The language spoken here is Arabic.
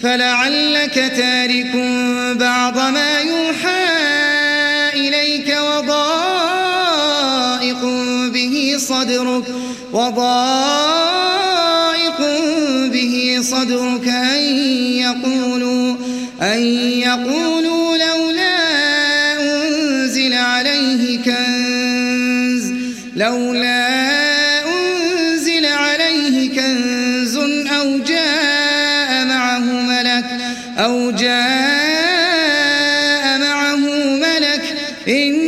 فلعلك تارك بعض ما يوحى إليك وضائق به صدرك أن يقولوا لولا أنزل عليه كنز أو جاء معه ملك